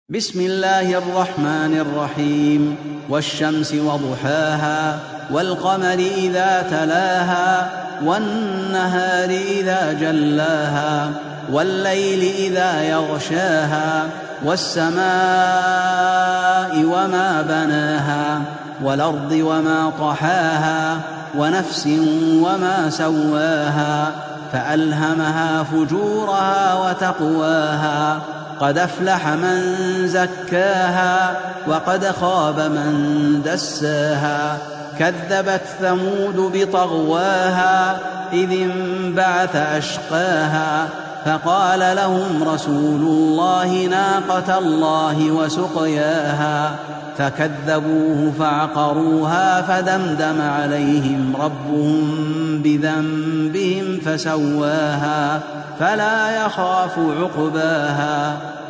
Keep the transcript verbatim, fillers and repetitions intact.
بسم الله الرحمن الرحيم. والشمس وضحاها والقمر إذا تلاها والنهار إذا جلاها والليل إذا يغشاها والسماء وما بناها والأرض وما طحاها ونفس وما سواها فألهمها فجورها وتقواها قد أفلح من زكاها وقد خاب من دساها كذبت ثمود بطغواها إذ انبعث أشقاها فقال لهم رسول الله ناقة الله وسقياها فكذبوه فعقروها فدمدم عليهم ربهم بذنبهم فسواها فلا يخاف عقباها